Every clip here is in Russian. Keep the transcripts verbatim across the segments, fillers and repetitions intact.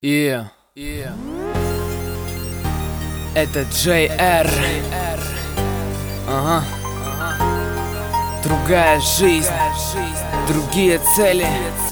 И, и это Джей Эр. Ага. Другая жизнь, другие цели.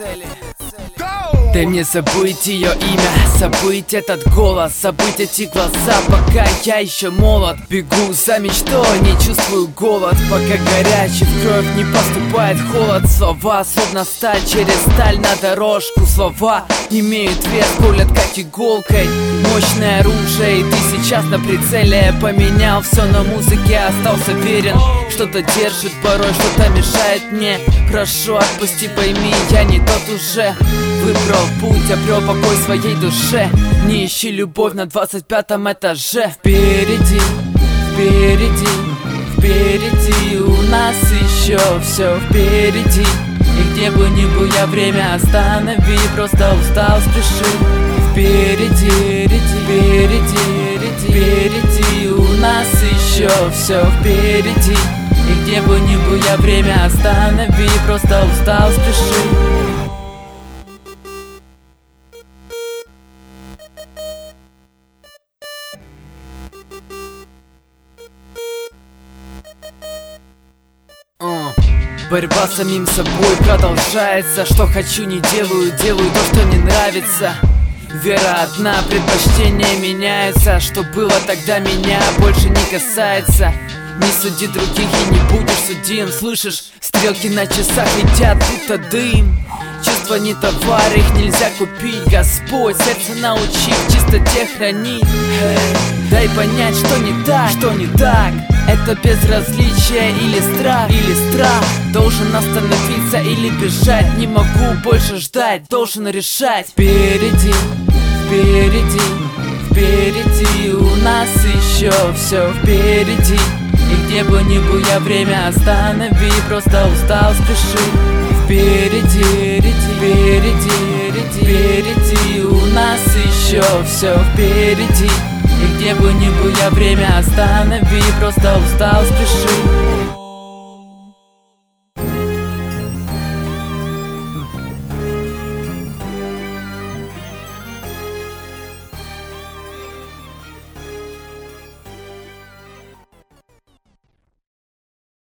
Дай мне забыть ее имя, забыть этот голос, забыть эти глаза, пока я еще молод. Бегу за мечтой, не чувствую голод, пока горячий в кровь не поступает холод. Слова словно сталь через сталь на дорожку. Слова имеют вес, колят как иголкой. Мощное оружие, и ты сейчас на прицеле. Поменял все на музыке, остался верен. Что-то держит порой, что-то мешает мне. Прошу, отпусти, пойми, я не тот уже. Выбрал путь, обрел покой своей душе. Не ищи любовь на двадцать пятом этаже. Впереди, впереди, впереди у нас еще все впереди. И где бы ни был я, время останови, просто устал, спеши. Впереди, впереди, впереди, впереди у нас еще все впереди. И где бы ни был я, время останови, просто устал, спеши. Uh. Борьба с самим собой продолжается. Что хочу, не делаю, делаю то, что не нравится. Вера одна, предпочтения меняются. Что было тогда, меня больше не касается. Не суди других и не будешь судим. Слышишь, стрелки на часах летят, будто дым. Чувства не товар, их нельзя купить. Господь сердце научи в чистоте хранить. Дай понять, что не так, что не так. Это безразличие или страх, или страх. Должен остановиться или бежать. Не могу больше ждать, должен решать. Впереди, впереди, впереди у нас еще все впереди. И где бы ни был я, время останови, просто устал, спеши. Впереди, впереди, впереди у нас еще все впереди. И где бы ни был я, время останови, просто устал, спеши.